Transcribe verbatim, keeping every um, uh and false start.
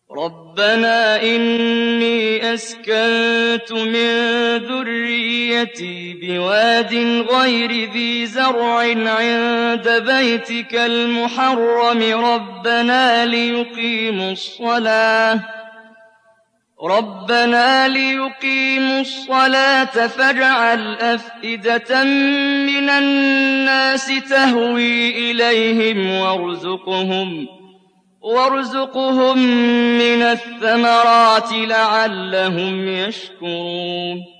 رَبَّنَا إِنِّي أَسْكَنتُ مِن ذُرِّيَّتِي بِوَادٍ غَيْرِ ذِي زَرْعٍ عِندَ بَيْتِكَ الْمُحَرَّمِ رَبَّنَا لِيُقِيمُوا الصَّلَاةَ رَبَّنَا لِيُقِيمُوا الصَّلَاةَ فَاجْعَلْ أَفْئِدَةً مِّنَ النَّاسِ تَهْوِي إِلَيْهِمْ وَارْزُقْهُم وَارْزُقْهُم مِّنَ الثَّمَرَاتِ لَعَلَّهُمْ يَشْكُرُونَ